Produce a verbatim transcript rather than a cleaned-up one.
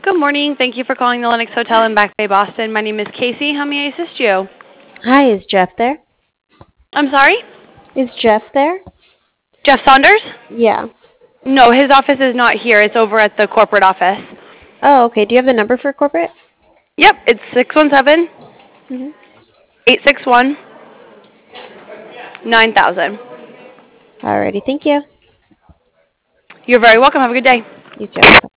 Good morning. Thank you for calling the Lennox Hotel in Back Bay, Boston. My name is Casey. How may I assist you? Hi, is Jeff there? I'm sorry? Is Jeff there? Jeff Saunders? Yeah. No, his office is not here. It's over at the corporate office. Oh, okay. Do you have the number for corporate? Yep, it's six one seven, Mm-hmm. eight six one, nine thousand. Alrighty, thank you. You're very welcome. Have a good day. You too. Bye.